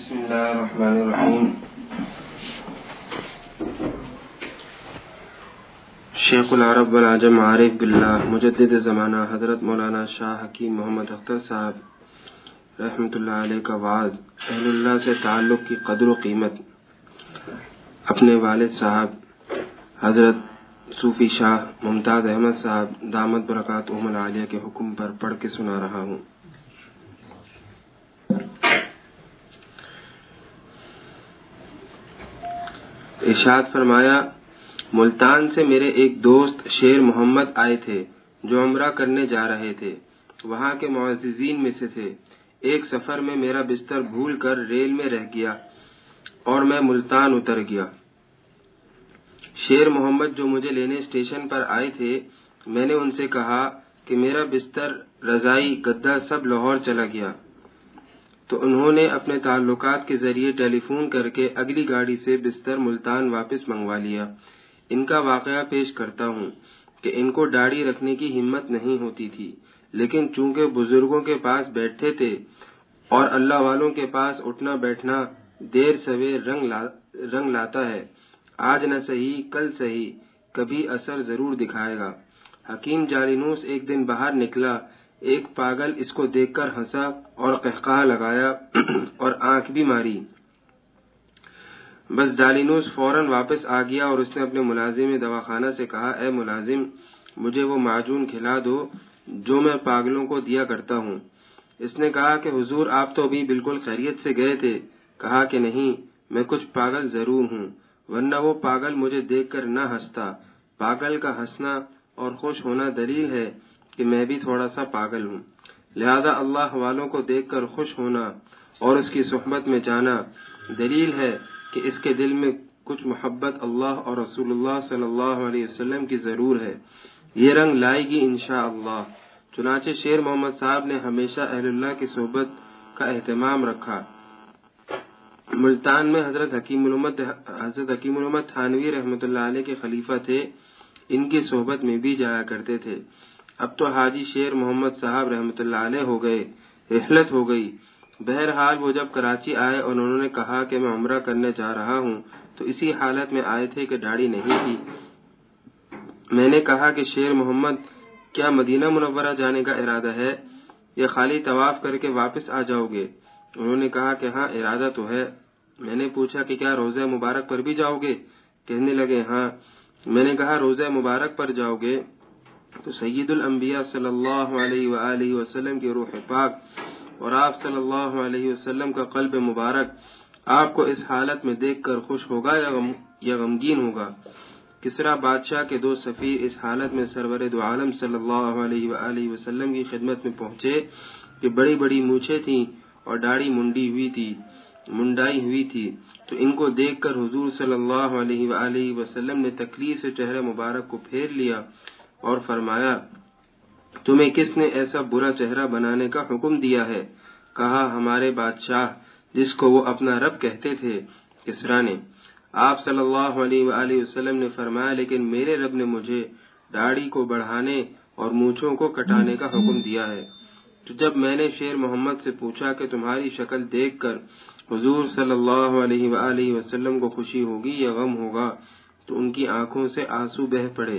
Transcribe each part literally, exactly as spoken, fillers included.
بسم اللہ الرحمن الرحیم. شیخ العرب والعجم عارف باللہ مجدد زمانہ حضرت مولانا شاہ حکیم محمد اختر صاحب رحمۃ اللہ علیہ کا وعظ اہل اللہ سے تعلق کی قدر و قیمت اپنے والد صاحب حضرت صوفی شاہ ممتاز احمد صاحب دامت برکاتہم العالیہ کے حکم پر پڑھ کے سنا رہا ہوں. ارشاد فرمایا، ملتان سے میرے ایک دوست شیر محمد آئے تھے جو عمرہ کرنے جا رہے تھے. وہاں کے معززین میں سے تھے. ایک سفر میں میرا بستر بھول کر ریل میں رہ گیا اور میں ملتان اتر گیا. شیر محمد جو مجھے لینے اسٹیشن پر آئے تھے، میں نے ان سے کہا کہ میرا بستر، رضائی، گدا سب لاہور چلا گیا. تو انہوں نے اپنے تعلقات کے ذریعے ٹیلی فون کر کے اگلی گاڑی سے بستر ملتان واپس منگوا لیا. ان کا واقعہ پیش کرتا ہوں کہ ان کو داڑھی رکھنے کی ہمت نہیں ہوتی تھی، لیکن چونکہ بزرگوں کے پاس بیٹھتے تھے اور اللہ والوں کے پاس اٹھنا بیٹھنا دیر سویر رنگ لا رنگ لاتا ہے. آج نہ صحیح کل صحیح کبھی اثر ضرور دکھائے گا. حکیم جالینوس ایک دن باہر نکلا. ایک پاگل اس کو دیکھ کر ہنسا اور قہقہہ لگایا اور آنکھ بھی ماری. بس جالینوس فوراً واپس آ گیا اور اس نے اپنے ملازم دواخانہ سے کہا، اے ملازم، مجھے وہ معجون کھلا دو جو میں پاگلوں کو دیا کرتا ہوں. اس نے کہا کہ حضور آپ تو ابھی بالکل خیریت سے گئے تھے. کہا کہ نہیں، میں کچھ پاگل ضرور ہوں، ورنہ وہ پاگل مجھے دیکھ کر نہ ہنستا. پاگل کا ہنسنا اور خوش ہونا دلیل ہے کہ میں بھی تھوڑا سا پاگل ہوں. لہذا اللہ والوں کو دیکھ کر خوش ہونا اور اس کی صحبت میں جانا دلیل ہے کہ اس کے دل میں کچھ محبت اللہ اور رسول اللہ صلی اللہ علیہ وسلم کی ضرور ہے. یہ رنگ لائے گی انشاءاللہ. چنانچہ شیر محمد صاحب نے ہمیشہ اہل اللہ کی صحبت کا اہتمام رکھا. ملتان میں حضرت حکیم الامت حضرت حکیم الامت تھانوی رحمۃ اللہ علیہ کے خلیفہ تھے. ان کی صحبت میں بھی جایا کرتے تھے. اب تو حاجی شیر محمد صاحب رحمۃ اللہ علیہ ہو گئے، رحلت ہو گئی. بہرحال وہ جب کراچی آئے اور انہوں نے کہا کہ میں عمرہ کرنے جا رہا ہوں، تو اسی حالت میں آئے تھے کہ داڑھی نہیں تھی. میں نے کہا کہ شیر محمد، کیا مدینہ منورہ جانے کا ارادہ ہے یا خالی طواف کر کے واپس آ جاؤ گے؟ انہوں نے کہا کہ ہاں، ارادہ تو ہے. میں نے پوچھا کہ کیا روضہ مبارک پر بھی جاؤ گے؟ کہنے لگے ہاں. میں نے کہا روضہ مبارک پر جاؤ گے تو سید الانبیاء صلی اللہ علیہ وآلہ وسلم کی روح پاک اور آپ صلی اللہ علیہ وسلم کا قلب مبارک آپ کو اس حالت میں دیکھ کر خوش ہوگا یا غم یا غمگین ہوگا؟ کسریٰ بادشاہ کے دو سفیر اس حالت میں سرور دو عالم صلی اللہ علیہ وآلہ وسلم کی خدمت میں پہنچے کہ بڑی بڑی مونچھیں تھیں اور داڑھی منڈی ہوئی تھی منڈائی ہوئی تھی. تو ان کو دیکھ کر حضور صلی اللہ علیہ وآلہ وسلم نے تکلیف سے چہرے مبارک کو پھیر لیا اور فرمایا، تمہیں کس نے ایسا برا چہرہ بنانے کا حکم دیا ہے؟ کہا، ہمارے بادشاہ جس کو وہ اپنا رب کہتے تھے، کسریٰ نے. آپ صلی اللہ علیہ وآلہ وسلم نے فرمایا، لیکن میرے رب نے مجھے داڑھی کو بڑھانے اور مونچھوں کو کٹانے کا حکم دیا ہے. تو جب میں نے شیر محمد سے پوچھا کہ تمہاری شکل دیکھ کر حضور صلی اللہ علیہ وآلہ وسلم کو خوشی ہوگی یا غم ہوگا، تو ان کی آنکھوں سے آنسو بہہ پڑے.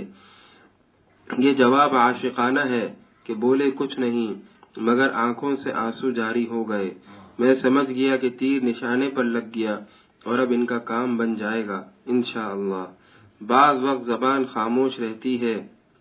یہ جواب عاشقانہ ہے کہ بولے کچھ نہیں مگر آنکھوں سے آنسو جاری ہو گئے. میں سمجھ گیا کہ تیر نشانے پر لگ گیا اور اب ان کا کام بن جائے گا انشاءاللہ. بعض وقت زبان خاموش رہتی ہے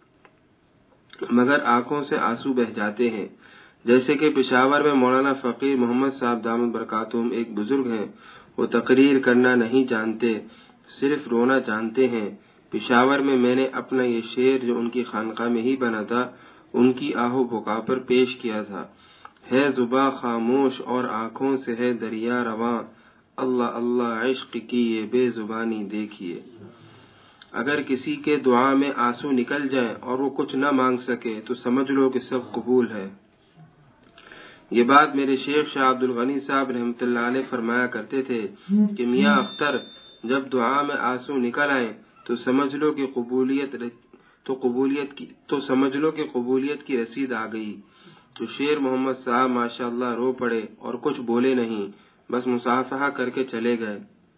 مگر آنکھوں سے آنسو بہہ جاتے ہیں. جیسے کہ پشاور میں مولانا فقیر محمد صاحب دامت برکاتہم ایک بزرگ ہیں. وہ تقریر کرنا نہیں جانتے، صرف رونا جانتے ہیں. پشاور میں میں نے اپنا یہ شعر جو ان کی خانقاہ میں ہی بنا تھا، ان کی آہو بھکا پر پیش کیا تھا. ہے زباں خاموش اور آنکھوں سے ہے دریا رواں، اللہ اللہ عشق کی یہ بے زبانی دیکھیے. اگر کسی کے دعا میں آنسو نکل جائیں اور وہ کچھ نہ مانگ سکے تو سمجھ لو کہ سب قبول ہے. یہ بات میرے شیخ شاہ عبد الغنی صاحب رحمۃ اللہ علیہ فرمایا کرتے تھے کہ میاں اختر، جب دعا میں آنسو نکل آئیں تو سمجھ لو کہ قبولیت تو قبولیت کی تو سمجھ لو کہ قبولیت کی رسید آ گئی. تو شیر محمد صاحب ماشاءاللہ رو پڑے اور کچھ بولے نہیں. بس مصافحہ کر کے چلے گئے،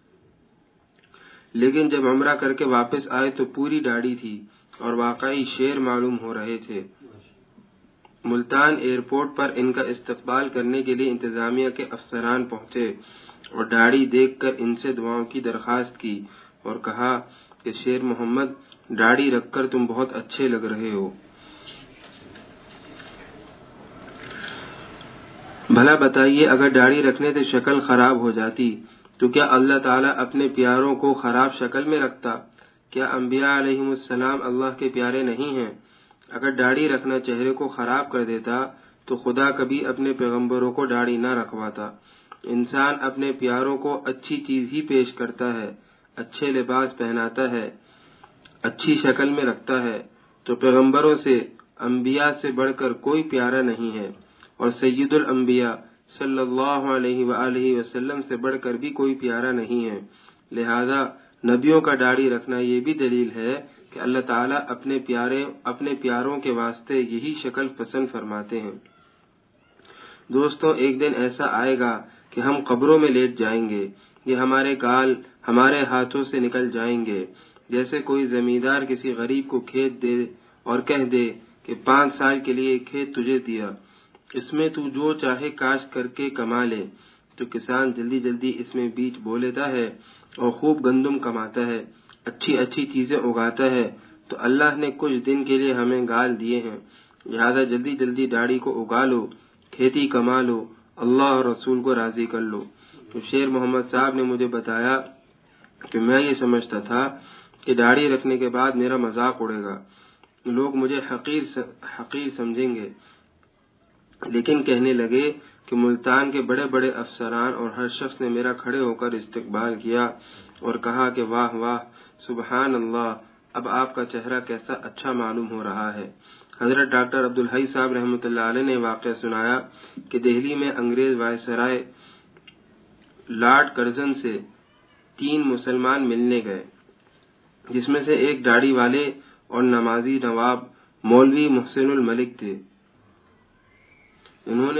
لیکن جب عمرہ کر کے واپس آئے تو پوری داڑھی تھی اور واقعی شیر معلوم ہو رہے تھے۔ ملتان ایئرپورٹ پر ان کا استقبال کرنے کے لیے انتظامیہ کے افسران پہنچے اور داڑھی دیکھ کر ان سے دعاؤں کی درخواست کی اور کہا کہ شیر محمد، داڑھی رکھ کر تم بہت اچھے لگ رہے ہو۔ بھلا بتائیے، اگر داڑھی رکھنے سے شکل خراب ہو جاتی تو کیا اللہ تعالیٰ اپنے پیاروں کو خراب شکل میں رکھتا؟ کیا انبیاء علیہم السلام اللہ کے پیارے نہیں ہیں؟ اگر داڑھی رکھنا چہرے کو خراب کر دیتا تو خدا کبھی اپنے پیغمبروں کو داڑھی نہ رکھواتا۔ انسان اپنے پیاروں کو اچھی چیز ہی پیش کرتا ہے، اچھے لباس پہناتا ہے، اچھی شکل میں رکھتا ہے، تو پیغمبروں سے، انبیاء سے بڑھ کر کوئی پیارا نہیں ہے، اور سید الانبیاء صلی اللہ علیہ وآلہ وسلم سے بڑھ کر بھی کوئی پیارا نہیں ہے۔ لہذا نبیوں کا داڑھی رکھنا یہ بھی دلیل ہے کہ اللہ تعالیٰ اپنے پیارے اپنے پیاروں کے واسطے یہی شکل پسند فرماتے ہیں۔ دوستو، ایک دن ایسا آئے گا کہ ہم قبروں میں لیٹ جائیں گے، یہ ہمارے گال ہمارے ہاتھوں سے نکل جائیں گے، جیسے کوئی زمیندار کسی غریب کو کھیت دے اور کہہ دے کہ پانچ سال کے لیے کھیت تجھے دیا، اس میں تو جو چاہے کاشت کر کے کما لے۔ تو کسان جلدی جلدی اس میں بیج بو لیتا ہے اور خوب گندم کماتا ہے، اچھی اچھی چیزیں اگاتا ہے، تو اللہ نے کچھ دن کے لیے ہمیں گال دیے ہیں، لہذا جلدی جلدی داڑھی کو اگا لو، کھیتی کما لو، اللہ اور رسول کو راضی کر لو۔ تو شیر محمد صاحب نے مجھے بتایا کہ میں یہ سمجھتا تھا کہ داڑھی رکھنے کے بعد میرا مذاق اڑے گا، لوگ مجھے حقیر حقیر سمجھیں گے، لیکن کہنے لگے کہ ملتان کے بڑے بڑے افسران اور ہر شخص نے میرا کھڑے ہو کر استقبال کیا اور کہا کہ واہ واہ، سبحان اللہ، اب آپ کا چہرہ کیسا اچھا معلوم ہو رہا ہے۔ حضرت ڈاکٹر عبدالحی صاحب رحمۃ اللہ علیہ نے واقعہ سنایا کہ دہلی میں انگریز وائسرائے لارڈ کرزن سے تین مسلمان ملنے گئے، جس میں سے ایک داڑھی والے اور نمازی نواب مولوی محسن الملک تھے۔ انہوں نے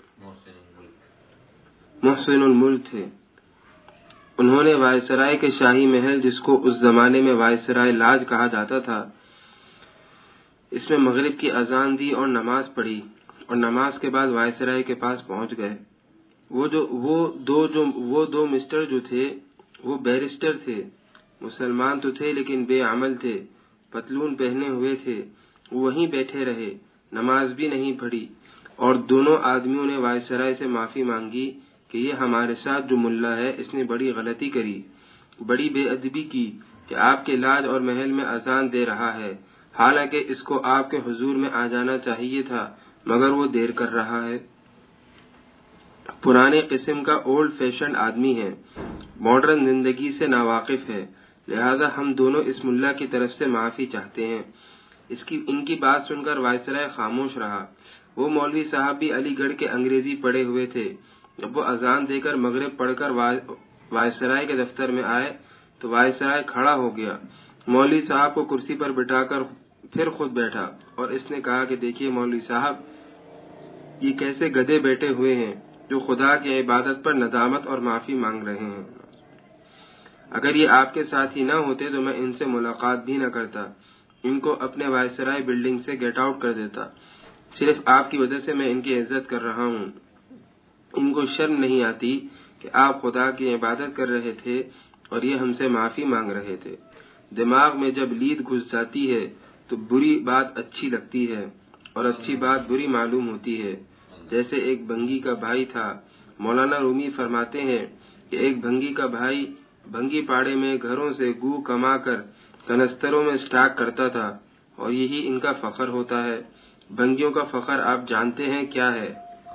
محسن الملک تھے انہوں نے وائسرائے کے شاہی محل، جس کو اس زمانے میں وائسرائے لاج کہا جاتا تھا، اس میں مغرب کی اذان دی اور نماز پڑھی، اور نماز کے بعد وائسرائے کے پاس پہنچ گئے۔ وہ جو وہ دو جو وہ دو مسٹر جو تھے وہ بیرسٹر تھے، مسلمان تو تھے لیکن بے عمل تھے، پتلون پہنے ہوئے تھے، وہیں بیٹھے رہے، نماز بھی نہیں پڑھی، اور دونوں آدمیوں نے وائسرائے سے معافی مانگی کہ یہ ہمارے ساتھ جو ملا ہے اس نے بڑی غلطی کری، بڑی بے ادبی کی کہ آپ کے لاج اور محل میں اذان دے رہا ہے، حالانکہ اس کو آپ کے حضور میں آ جانا چاہیے تھا، مگر وہ دیر کر رہا ہے۔ پرانے قسم کا اولڈ فیشن آدمی ہے، ماڈرن زندگی سے ناواقف ہے، لہذا ہم دونوں اس ملا کی طرف سے معافی چاہتے ہیں۔ اس کی ان کی بات سن کر وائسرائے خاموش رہا۔ وہ مولوی صاحب بھی علی گڑھ کے انگریزی پڑھے ہوئے تھے۔ جب وہ اذان دے کر مغرب پڑھ کر وائسرائے کے دفتر میں آئے تو وائسرائے کھڑا ہو گیا، مولوی صاحب کو کرسی پر بٹھا کر پھر خود بیٹھا، اور اس نے کہا کہ دیکھیے مولوی صاحب، یہ کیسے گدھے بیٹھے ہوئے ہیں جو خدا کی عبادت پر ندامت اور معافی مانگ رہے ہیں۔ اگر یہ آپ کے ساتھ ہی نہ ہوتے تو میں ان سے ملاقات بھی نہ کرتا، ان کو اپنے وائسرائے بلڈنگ سے گیٹ آؤٹ کر دیتا، صرف آپ کی وجہ سے میں ان کی عزت کر رہا ہوں۔ ان کو شرم نہیں آتی کہ آپ خدا کی عبادت کر رہے تھے اور یہ ہم سے معافی مانگ رہے تھے۔ دماغ میں جب لید گھس جاتی ہے تو بری بات اچھی لگتی ہے اور اچھی بات بری معلوم ہوتی ہے۔ جیسے ایک بھنگی کا بھائی تھا، مولانا رومی فرماتے ہیں کہ ایک بھنگی کا بھائی بھنگی پاڑے میں گھروں سے گو کما کر کنستروں میں سٹاک کرتا تھا، اور یہی ان کا فخر ہوتا ہے۔ بھنگیوں کا فخر آپ جانتے ہیں کیا ہے؟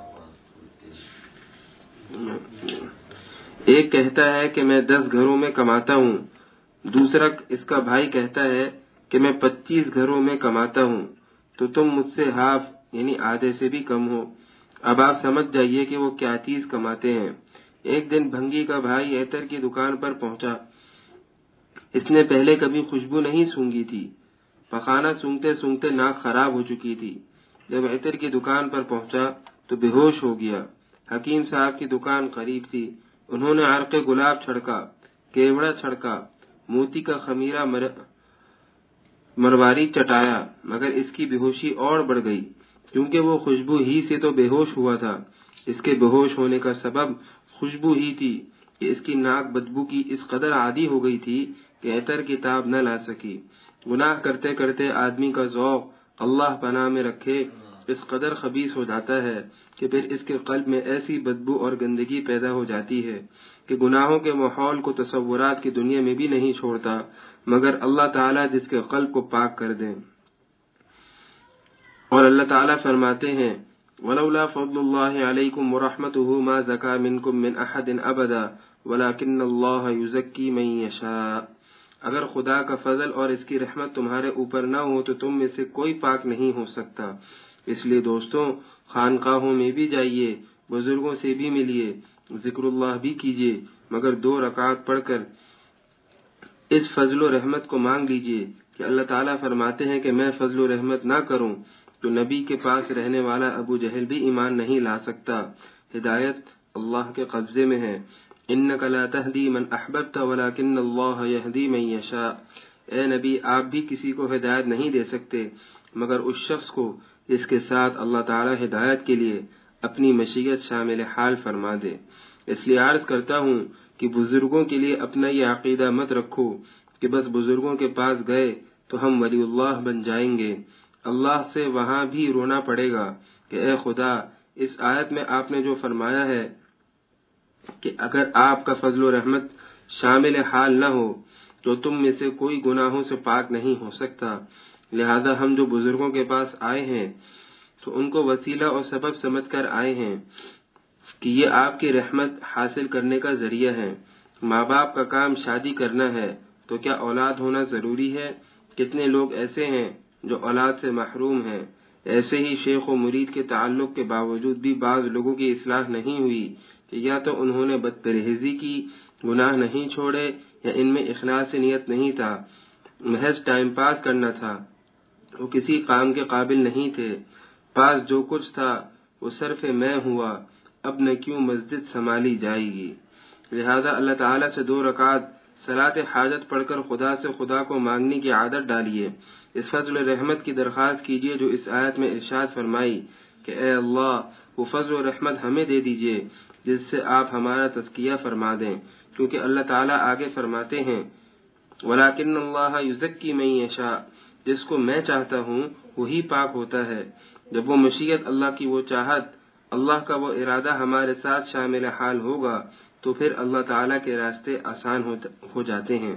ایک کہتا ہے کہ میں دس گھروں میں کماتا ہوں، دوسرا اس کا بھائی کہتا ہے کہ میں پچیس گھروں میں کماتا ہوں، تو تم مجھ سے ہاف یعنی آدھے سے بھی کم ہو۔ اب آپ سمجھ جائیے کہ وہ کیا چیز کماتے ہیں۔ ایک دن بھنگی کا بھائی عطر کی دکان پر پہنچا۔ اس نے پہلے کبھی خوشبو نہیں سونگھی تھی، پخانا سونگتے سونگتے ناک خراب ہو چکی تھی۔ جب عطر کی دکان پر پہنچا تو بے ہوش ہو گیا۔ حکیم صاحب کی دکان قریب تھی. انہوں نے عرق گلاب چھڑکا، کیوڑا چھڑکا، موتی کا خمیرہ مر... مرواری چٹایا، مگر اس کی بے ہوشی اور بڑھ گئی، کیونکہ وہ خوشبو ہی سے تو بے ہوش ہوا تھا. اس کے بے ہوش ہونے کا سبب خوشبو ہی تھی کہ اس کی ناک بدبو کی اس قدر عادی ہو گئی تھی کہ عطر کی تاب نہ لا سکی. گناہ کرتے کرتے آدمی کا ذوق اللہ پناہ میں رکھے اس قدر خبیث ہو جاتا ہے کہ پھر اس کے قلب میں ایسی بدبو اور گندگی پیدا ہو جاتی ہے کہ گناہوں کے ماحول کو تصورات کی دنیا میں بھی نہیں چھوڑتا، مگر اللہ تعالیٰ جس کے قلب کو پاک کر دیں. اور اللہ تعالیٰ فرماتے ہیں وَلَوْلَا فَضْلُ اللَّهِ عَلَيْكُمْ وَرَحْمَتُهُ مَا زَكَى مِنْكُمْ مِنْ أَحَدٍ أَبَدًا وَلَكِنَّ اللَّهَ يُزَكِّي مَن يَشَاءُ. اگر خدا کا فضل اور اس کی رحمت تمہارے اوپر نہ ہو تو تم میں سے کوئی پاک نہیں ہو سکتا. اس لیے دوستوں، خانقاہوں میں بھی جائیے، بزرگوں سے بھی ملیے، ذکر اللہ بھی کیجیے، مگر دو رکعت پڑھ کر اس فضل و رحمت کو مانگ لیجیے کہ اللہ تعالیٰ فرماتے ہیں کہ میں فضل و رحمت نہ کروں تو نبی کے پاس رہنے والا ابو جہل بھی ایمان نہیں لا سکتا. ہدایت اللہ کے قبضے میں ہے. انک لا تہدی من احببت ولکن اللہ یہدی من یشاء. اے نبی، آپ بھی کسی کو ہدایت نہیں دے سکتے مگر اس شخص کو جس کے ساتھ اللہ تعالی ہدایت کے لیے اپنی مشیت شامل حال فرما دے. اس لیے عرض کرتا ہوں کہ بزرگوں کے لیے اپنا یہ عقیدہ مت رکھو کہ بس بزرگوں کے پاس گئے تو ہم ولی اللہ بن جائیں گے. اللہ سے وہاں بھی رونا پڑے گا کہ اے خدا، اس آیت میں آپ نے جو فرمایا ہے کہ اگر آپ کا فضل و رحمت شامل حال نہ ہو تو تم میں سے کوئی گناہوں سے پاک نہیں ہو سکتا. لہذا ہم جو بزرگوں کے پاس آئے ہیں تو ان کو وسیلہ اور سبب سمجھ کر آئے ہیں کہ یہ آپ کی رحمت حاصل کرنے کا ذریعہ ہے. ماں باپ کا کام شادی کرنا ہے تو کیا اولاد ہونا ضروری ہے؟ کتنے لوگ ایسے ہیں جو اولاد سے محروم ہیں. ایسے ہی شیخ و مرید کے تعلق کے باوجود بھی بعض لوگوں کی اصلاح نہیں ہوئی کہ یا تو انہوں نے بد پرہیزی کی، گناہ نہیں چھوڑے، یا ان میں اخلاص نیت نہیں تھا، محض ٹائم پاس کرنا تھا. وہ کسی کام کے قابل نہیں تھے. پاس جو کچھ تھا وہ صرف میں ہوا، اب نہ کیوں مسجد سنبھالی جائے گی. لہذا اللہ تعالیٰ سے دو رکعت صلاۃ حاجت پڑھ کر خدا سے خدا کو مانگنے کی عادت ڈالیے. اس فضل و رحمت کی درخواست کیجیے جو اس آیت میں ارشاد فرمائی کہ اے اللہ، وہ فضل و رحمت ہمیں دے دیجیے جس سے آپ ہمارا تزکیہ فرما دیں، کیونکہ اللہ تعالیٰ آگے فرماتے ہیں وَلَكِنَّ اللَّهَ يُزَكِّي مَن يَشَاءُ. جس کو میں چاہتا ہوں وہی پاک ہوتا ہے. جب وہ مشیت اللہ کی وہ چاہت، اللہ کا وہ ارادہ ہمارے ساتھ شامل حال ہوگا تو پھر اللہ تعالیٰ کے راستے آسان ہو جاتے ہیں.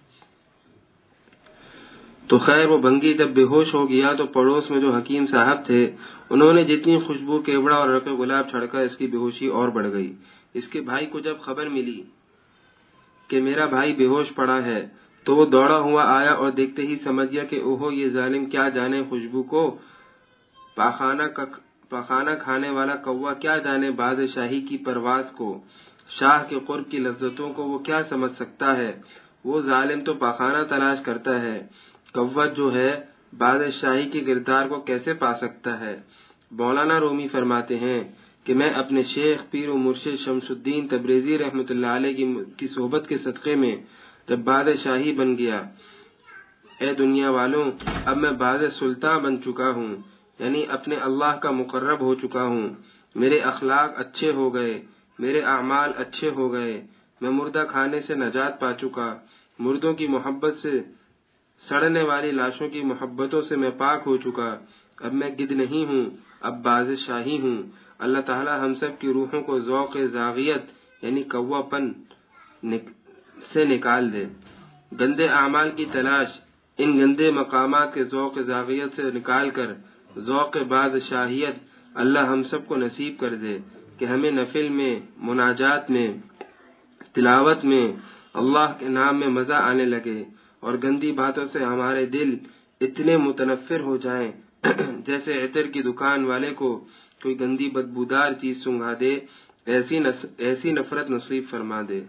تو خیر، وہ بھنگی جب بے ہوش ہو گیا تو پڑوس میں جو حکیم صاحب تھے انہوں نے جتنی خوشبو کیوڑا اور رق گلاب چھڑکا اس کی بے ہوشی اور بڑھ گئی. اس کے بھائی کو جب خبر ملی کہ میرا بھائی بے ہوش پڑا ہے تو وہ دوڑا ہوا آیا اور دیکھتے ہی سمجھ گیا کہ اوہو، یہ ظالم کیا جانے خوشبو کو، پاخانہ کا پاخانہ کھانے والا کوا کیا جانے بادشاہی کی پرواز کو، شاہ کے قرب کی لذتوں کو وہ کیا سمجھ سکتا ہے. وہ ظالم تو پاخانہ تلاش کرتا ہے، کوا جو ہے بادشاہی کے کردار کو کیسے پا سکتا ہے. مولانا رومی فرماتے ہیں کہ میں اپنے شیخ پیر و مرشد شمس الدین تبریزی رحمۃ اللہ علیہ کی صحبت کے صدقے میں جب بادشاہی بن گیا، اے دنیا والوں، اب میں باز سلطان بن چکا ہوں، یعنی اپنے اللہ کا مقرب ہو چکا ہوں. میرے اخلاق اچھے ہو گئے، میرے اعمال اچھے ہو گئے، میں مردہ کھانے سے نجات پا چکا، مردوں کی محبت سے، سڑنے والی لاشوں کی محبتوں سے میں پاک ہو چکا. اب میں گدھ نہیں ہوں، اب باز شاہی ہوں. اللہ تعالی ہم سب کی روحوں کو ذوق زاغیت یعنی کوا پن سے نکال دے. گندے اعمال کی تلاش ان گندے مقامات کے ذوق زاغیت سے نکال کر ذوق بادشاہیت اللہ ہم سب کو نصیب کر دے کہ ہمیں نفل میں، مناجات میں، تلاوت میں اللہ کے نام میں مزہ آنے لگے اور گندی باتوں سے ہمارے دل اتنے متنفر ہو جائیں جیسے عطر کی دکان والے کو کوئی گندی بدبودار چیز سنگھا دے، ایسی ایسی نفرت نصیب فرما دے.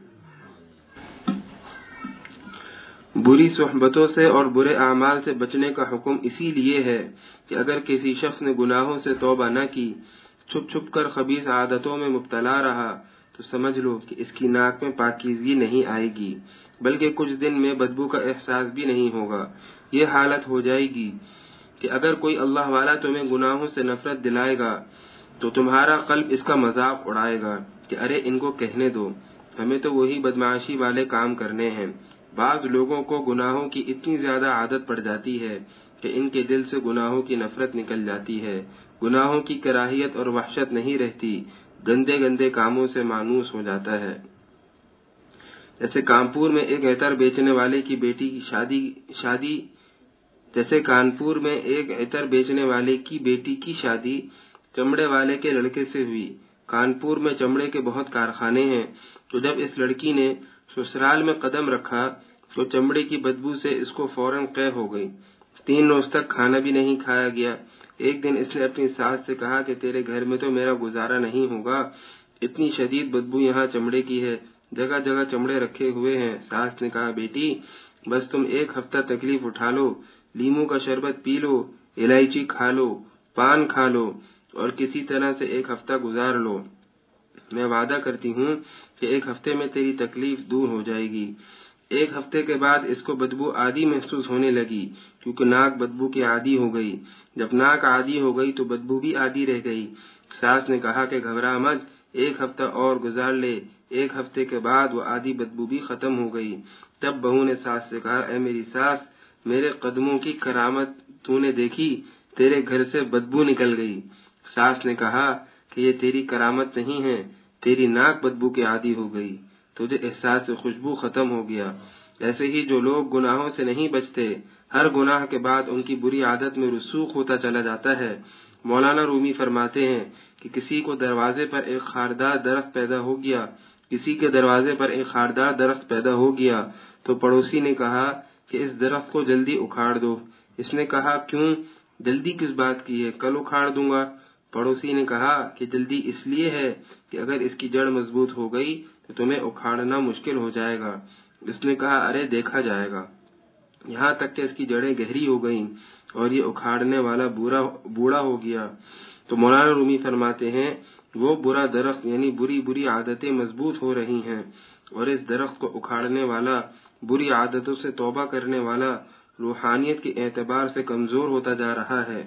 بری صحبتوں سے اور برے اعمال سے بچنے کا حکم اسی لیے ہے کہ اگر کسی شخص نے گناہوں سے توبہ نہ کی، چھپ چھپ کر خبیث عادتوں میں مبتلا رہا تو سمجھ لو کہ اس کی ناک میں پاکیزگی نہیں آئے گی، بلکہ کچھ دن میں بدبو کا احساس بھی نہیں ہوگا۔ یہ حالت ہو جائے گی کہ اگر کوئی اللہ والا تمہیں گناہوں سے نفرت دلائے گا تو تمہارا قلب اس کا مذاق اڑائے گا کہ ارے ان کو کہنے دو، ہمیں تو وہی بدمعاشی والے کام کرنے ہیں۔ بعض لوگوں کو گناہوں کی اتنی زیادہ عادت پڑ جاتی ہے کہ ان کے دل سے گناہوں کی نفرت نکل جاتی ہے، گناہوں کی کراہیت اور وحشت نہیں رہتی، گندے گندے کاموں سے مانوس ہو جاتا ہے۔ جیسے کانپور میں ایک عطر بیچنے والے کی بیٹی کی شادی شادی جیسے کانپور میں ایک عطر بیچنے والے کی بیٹی کی شادی چمڑے والے کے لڑکے سے ہوئی۔ کانپور میں چمڑے کے بہت کارخانے ہیں، تو جب اس لڑکی نے سسرال میں قدم رکھا تو چمڑے کی بدبو سے اس کو فوراً قے ہو گئی۔ تین روز تک کھانا بھی نہیں کھایا گیا۔ ایک دن اس نے اپنی ساس سے کہا کہ تیرے گھر میں تو میرا گزارا نہیں ہوگا، اتنی شدید بدبو یہاں چمڑے کی ہے، جگہ جگہ چمڑے رکھے ہوئے ہیں۔ ساس نے کہا بیٹی بس تم ایک ہفتہ تکلیف اٹھا لو، لیموں کا شربت پی لو، الائچی کھا لو، پان کھا لو اور کسی طرح سے ایک ہفتہ گزار لو، میں وعدہ کرتی ہوں کہ ایک ہفتے میں تیری تکلیف دور ہو جائے گی۔ ایک ہفتے کے بعد اس کو بدبو عادی محسوس ہونے لگی، کیونکہ ناک بدبو کی عادی ہو گئی۔ جب ناک عادی ہو گئی تو بدبو بھی عادی رہ گئی۔ ساس نے کہا کہ گھبرا مت، ایک ہفتہ اور گزار لے۔ ایک ہفتے کے بعد وہ عادی بدبو بھی ختم ہو گئی۔ تب بہو نے ساس سے کہا اے میری ساس، میرے قدموں کی کرامت تو نے دیکھی، تیرے گھر سے بدبو نکل گئی۔ ساس نے کہا کہ یہ تیری کرامت نہیں ہے، تیری ناک بدبو کی عادی ہو گئی، تجھے احساس خوشبو ختم ہو گیا۔ ایسے ہی جو لوگ گناہوں سے نہیں بچتے، ہر گناہ کے بعد ان کی بری عادت میں رسوخ ہوتا چلا جاتا ہے۔ مولانا رومی فرماتے ہیں کہ کسی کو دروازے پر ایک خاردار درخت پیدا ہو گیا کسی کے دروازے پر ایک خاردار درخت پیدا ہو گیا تو پڑوسی نے کہا کہ اس درخت کو جلدی اکھاڑ دو۔ اس نے کہا کیوں، جلدی کس بات کی ہے، کل اکھاڑ دوں گا۔ پڑوسی نے کہا کہ جلدی اس لیے ہے کہ اگر اس کی جڑ مضبوط ہو گئی تو تمہیں اکھاڑنا مشکل ہو جائے گا۔ اس نے کہا ارے دیکھا جائے گا، یہاں تک کہ اس کی جڑیں گہری ہو گئیں اور یہ اکھاڑنے والا بوڑھا ہو گیا۔ تو مولانا رومی فرماتے ہیں وہ برا درخت یعنی بری بری عادتیں مضبوط ہو رہی ہیں، اور اس درخت کو اکھاڑنے والا، بری عادتوں سے توبہ کرنے والا روحانیت کے اعتبار سے کمزور ہوتا جا رہا ہے۔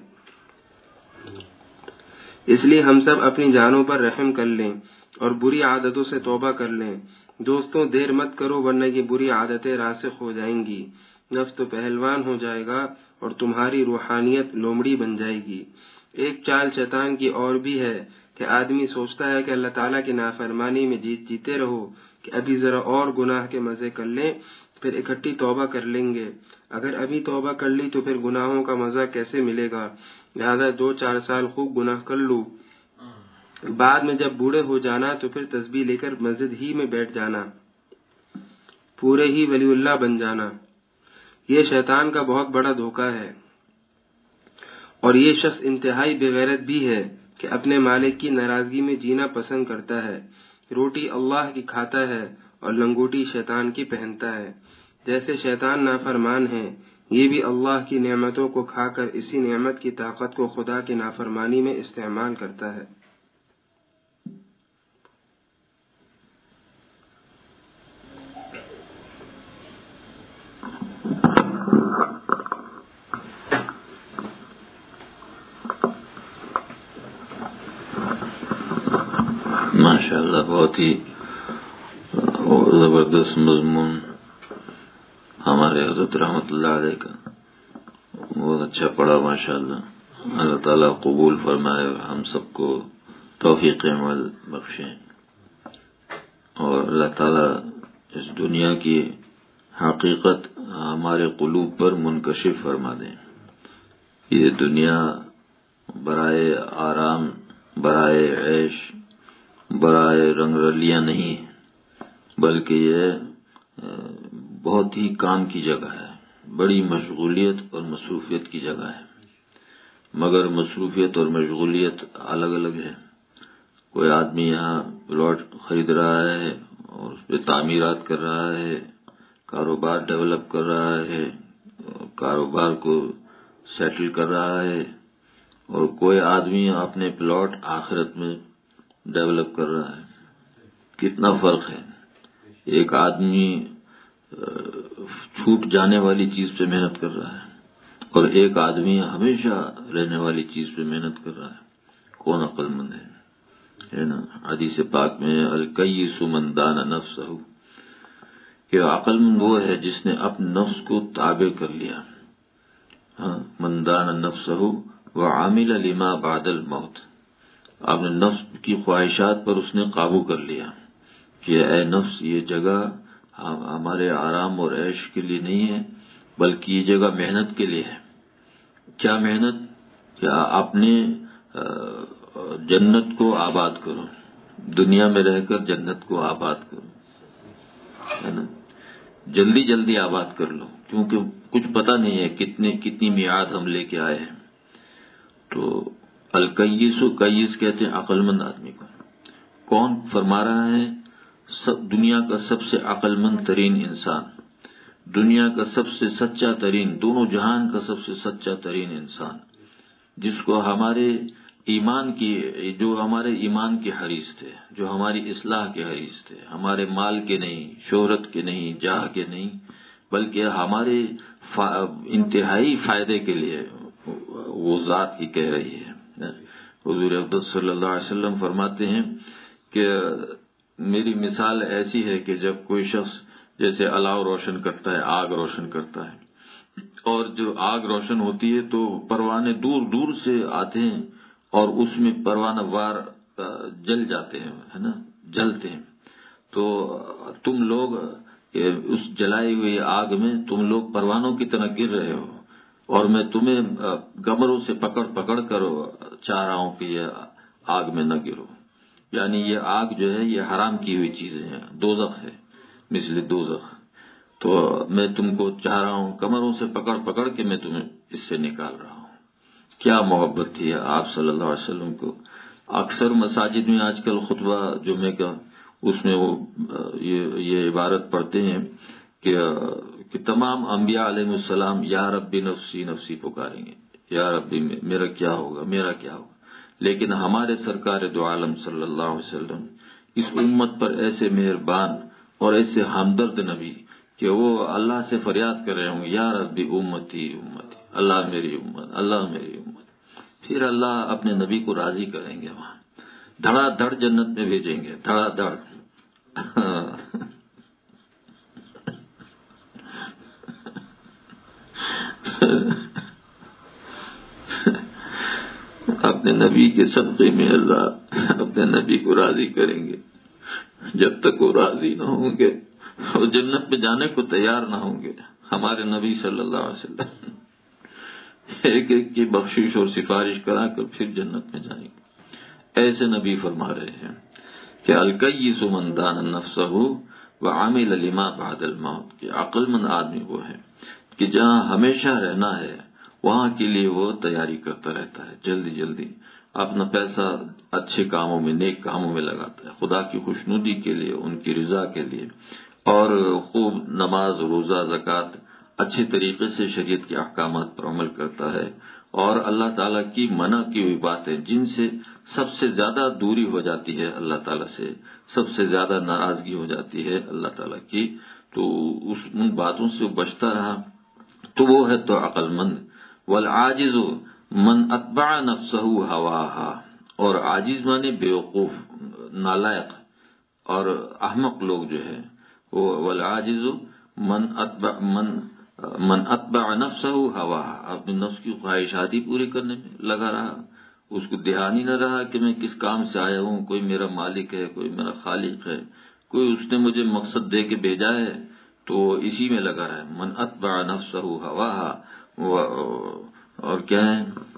اس لیے ہم سب اپنی جانوں پر رحم کر لیں اور بری عادتوں سے توبہ کر لیں۔ دوستوں دیر مت کرو ورنہ یہ بری عادتیں راسخ ہو جائیں گی، نفس تو پہلوان ہو جائے گا اور تمہاری روحانیت لومڑی بن جائے گی۔ ایک چال شیطان کی اور بھی ہے کہ آدمی سوچتا ہے کہ اللہ تعالیٰ کی نافرمانی میں جیت جیتے رہو، کہ ابھی ذرا اور گناہ کے مزے کر لیں پھر اکٹھی توبہ کر لیں گے۔ اگر ابھی توبہ کر لی تو پھر گناہوں کا مزہ کیسے ملے گا، لہذا دو چار سال خوب گناہ کر لو، بعد میں جب بوڑھے ہو جانا تو پھر تسبیح لے کر مسجد ہی میں بیٹھ جانا، پورے ہی ولی اللہ بن جانا۔ یہ شیطان کا بہت بڑا دھوکہ ہے، اور یہ شخص انتہائی بے غیرت بھی ہے کہ اپنے مالک کی ناراضگی میں جینا پسند کرتا ہے۔ روٹی اللہ کی کھاتا ہے اور لنگوٹی شیطان کی پہنتا ہے۔ جیسے شیطان نافرمان ہے، یہ بھی اللہ کی نعمتوں کو کھا کر اسی نعمت کی طاقت کو خدا کی نافرمانی میں استعمال کرتا ہے۔ ماشاءاللہ بہت ہی زبردست مضمون ہمارے حضرت رحمت اللہ علیہ کا، بہت اچھا پڑھا ماشاءاللہ۔ اللہ تعالیٰ قبول فرمائے اور ہم سب کو توفیق عمل بخشے، اور اللہ تعالیٰ اس دنیا کی حقیقت ہمارے قلوب پر منکشف فرما دیں۔ یہ دنیا برائے آرام، برائے عیش، برائے رنگ رلیاں نہیں، بلکہ یہ بہت ہی کام کی جگہ ہے، بڑی مشغولیت اور مصروفیت کی جگہ ہے، مگر مصروفیت اور مشغولیت الگ الگ ہے۔ کوئی آدمی یہاں پلاٹ خرید رہا ہے اور اس پہ تعمیرات کر رہا ہے، کاروبار ڈیولپ کر رہا ہے، کاروبار کو سیٹل کر رہا ہے، اور کوئی آدمی اپنے پلاٹ آخرت میں ڈیولپ کر رہا ہے. کتنا فرق ہے. ایک آدمی چھوٹ جانے والی چیز پہ محنت کر رہا ہے اور ایک آدمی ہمیشہ رہنے والی چیز پہ محنت کر رہا ہے. کون عقل مند ہے؟ ہے نا. حدیث پاک میں الکیس من دان نفسہ، کہ عقل مند وہ ہے جس نے اپنے نفس کو تابع کر لیا. ہاں، من دان نفسہ وعمل لما بعد الموت، اپنے نفس کی خواہشات پر اس نے قابو کر لیا کہ اے نفس، یہ جگہ ہمارے آرام اور عیش کے لیے نہیں ہے بلکہ یہ جگہ محنت کے لیے ہے. کیا محنت؟ کیا اپنے جنت کو آباد کرو، دنیا میں رہ کر جنت کو آباد کرو، ہے نا. جلدی جلدی آباد کر لو، کیونکہ کچھ پتہ نہیں ہے کتنے کتنی میعاد ہم لے کے آئے ہیں. تو الکیس و کیس کہتے ہیں عقل مند آدمی کو. کون فرما رہا ہے؟ سب دنیا کا سب سے عقل مند ترین انسان، دنیا کا سب سے سچا ترین، دونوں جہان کا سب سے سچا ترین انسان، جس کو ہمارے ایمان کی جو ہمارے ایمان کے حریص تھے، جو ہماری اصلاح کے حریص تھے، ہمارے مال کے نہیں، شہرت کے نہیں، جاہ کے نہیں، بلکہ ہمارے فا... انتہائی فائدے کے لیے وہ ذات کی کہہ رہی ہے. حضور اقدس صلی اللہ علیہ وسلم فرماتے ہیں کہ میری مثال ایسی ہے کہ جب کوئی شخص جیسے الاؤ روشن کرتا ہے، آگ روشن کرتا ہے، اور جو آگ روشن ہوتی ہے تو پروانے دور دور سے آتے ہیں اور اس میں پروانہ وار جل جاتے ہیں، ہے نا، جلتے ہیں. تو تم لوگ اس جلائی ہوئی آگ میں تم لوگ پروانوں کی طرح گر رہے ہو، اور میں تمہیں گمروں سے پکڑ پکڑ کر چاہ رہا ہوں کہ یہ آگ میں نہ گرو. یعنی یہ آگ جو ہے یہ حرام کی ہوئی چیزیں ہیں، دوزخ ہے، مثل دوزخ. تو میں تم کو چاہ رہا ہوں، کمروں سے پکڑ پکڑ کے میں تمہیں اس سے نکال رہا ہوں. کیا محبت تھی آپ صلی اللہ علیہ وسلم کو. اکثر مساجد میں آج کل خطبہ جمعے کا اس میں وہ یہ یہ عبارت پڑھتے ہیں کہ کہ تمام انبیاء علیہ السلام یا ربی نفسی نفسی پکاریں گے، یا ربی میرا کیا ہوگا، میرا کیا ہوگا. لیکن ہمارے سرکار دو عالم صلی اللہ علیہ وسلم اس امت پر ایسے مہربان اور ایسے ہمدرد نبی کہ وہ اللہ سے فریاد کر رہے ہوں، یا ربی امتی امتی، اللہ میری امت، اللہ میری امت. پھر اللہ اپنے نبی کو راضی کریں گے، وہاں دھڑا دھڑ جنت میں بھیجیں گے، دھڑا دھڑ. اپنے نبی کے صدقے میں اللہ اپنے نبی کو راضی کریں گے. جب تک وہ راضی نہ ہوں گے اور جنت میں جانے کو تیار نہ ہوں گے. ہمارے نبی صلی اللہ علیہ وسلم ایک ایک کی بخشش اور سفارش کرا کر پھر جنت میں جائیں گے. ایسے نبی فرما رہے ہیں کہ الکیس من دان نفسہ وعمل لما بعد الموت، کہ عقل مند آدمی وہ ہے کہ جہاں ہمیشہ رہنا ہے وہاں کے لیے وہ تیاری کرتا رہتا ہے، جلدی جلدی اپنا پیسہ اچھے کاموں میں، نیک کاموں میں لگاتا ہے، خدا کی خوشنودی کے لیے، ان کی رضا کے لیے، اور خوب نماز، روزہ، زکوٰۃ اچھے طریقے سے شریعت کے احکامات پر عمل کرتا ہے، اور اللہ تعالیٰ کی منع کی ہوئی باتیں جن سے سب سے زیادہ دوری ہو جاتی ہے اللہ تعالیٰ سے، سب سے زیادہ ناراضگی ہو جاتی ہے اللہ تعالیٰ کی، تو اس ان باتوں سے بچتا رہا تو وہ ہے تو عقل مند. والعاجز من اتبع نفسہ ہواہا، اور عاجز مانے بیوقوف، نالائق اور احمق لوگ جو ہے وہ والعاجز من اتبع من من اتبع نفسہ ہواہا، اپنے نفس کی خواہشات ہی پوری کرنے میں لگا رہا. اس کو دھیان ہی نہ رہا کہ میں کس کام سے آیا ہوں، کوئی میرا مالک ہے، کوئی میرا خالق ہے، کوئی اس نے مجھے مقصد دے کے بھیجا ہے، تو اسی میں لگا رہا ہے. من اتبع نفسہ ہواہا، اور کیا ہے،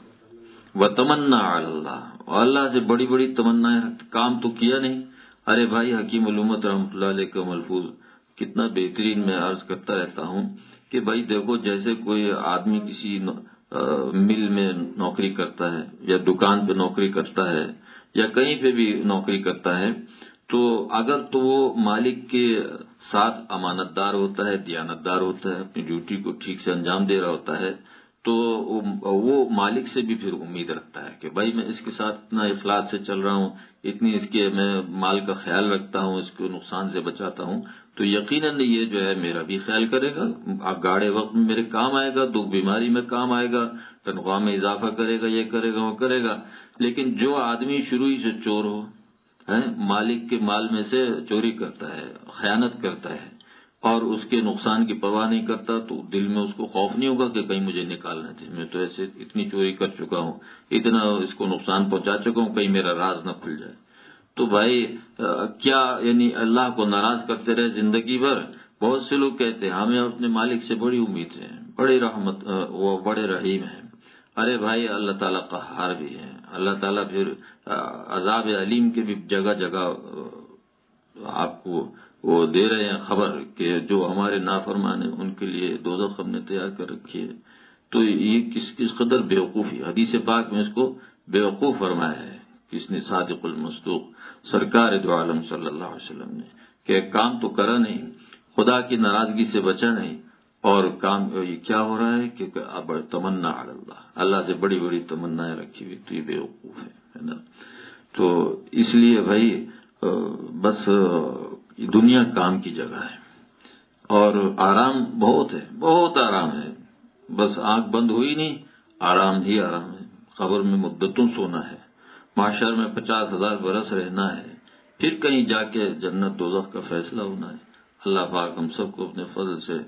وتمنا علی اللہ، اور اللہ سے بڑی بڑی تمنائیں رکھتے. کام تو کیا نہیں. ارے بھائی حکیم علومت رحمۃ اللہ علیہ کا ملفوظ کتنا بہترین میں عرض کرتا رہتا ہوں کہ بھائی دیکھو، جیسے کوئی آدمی کسی مل میں نوکری کرتا ہے یا دکان پہ نوکری کرتا ہے یا کہیں پہ بھی نوکری کرتا ہے، تو اگر تو وہ مالک کے ساتھ امانت دار ہوتا ہے، دیانت دار ہوتا ہے، اپنی ڈیوٹی کو ٹھیک سے انجام دے رہا ہوتا ہے، تو وہ مالک سے بھی پھر امید رکھتا ہے کہ بھائی میں اس کے ساتھ اتنا اخلاص سے چل رہا ہوں، اتنی اس کے میں مال کا خیال رکھتا ہوں، اس کو نقصان سے بچاتا ہوں، تو یقیناً یہ جو ہے میرا بھی خیال کرے گا، گاڑے وقت میں میرے کام آئے گا، دکھ بیماری میں کام آئے گا، تنخواہ میں اضافہ کرے گا، یہ کرے گا وہ کرے گا۔ لیکن جو آدمی شروع ہی سے چور ہو، مالک کے مال میں سے چوری کرتا ہے، خیانت کرتا ہے اور اس کے نقصان کی پرواہ نہیں کرتا، تو دل میں اس کو خوف نہیں ہوگا کہ کہیں مجھے نکالنا تھے، میں تو ایسے اتنی چوری کر چکا ہوں، اتنا اس کو نقصان پہنچا چکا ہوں، کہیں میرا راز نہ کھل جائے۔ تو بھائی کیا یعنی اللہ کو ناراض کرتے رہے زندگی بھر؟ بہت سے لوگ کہتے ہیں ہمیں اپنے مالک سے بڑی امید ہے، بڑی رحمت، وہ بڑے رحیم ہیں۔ ارے بھائی اللہ تعالیٰ قہار بھی ہے، اللہ تعالیٰ پھر عذاب علیم کے بھی جگہ جگہ آپ کو وہ دے رہے ہیں خبر کہ جو ہمارے نافرمان ہیں ان کے لیے دوزخ ہم نے تیار کر رکھی ہے۔ تو یہ کس کس قدر بیوقوفی، حدیث پاک میں اس کو بیوقوف فرمایا ہے کس نے، صادق المصدوق سرکار دو عالم صلی اللہ علیہ وسلم نے، کہ کام تو کرا نہیں، خدا کی ناراضگی سے بچا نہیں، اور کام یہ کیا ہو رہا ہے کہ اب تمنا علی اللہ، اللہ سے بڑی بڑی تمنائیں رکھی ہوئی، تو یہ بیوقوف ہے نا۔ تو اس لیے بھائی بس دنیا کام کی جگہ ہے اور آرام بہت ہے، بہت آرام ہے، بس آنکھ بند ہوئی نہیں، آرام ہی آرام ہے۔ قبر میں مدتوں سونا ہے، معاشر میں پچاس ہزار برس رہنا ہے، پھر کہیں جا کے جنت دوزخ کا فیصلہ ہونا ہے۔ اللہ پاک ہم سب کو اپنے فضل سے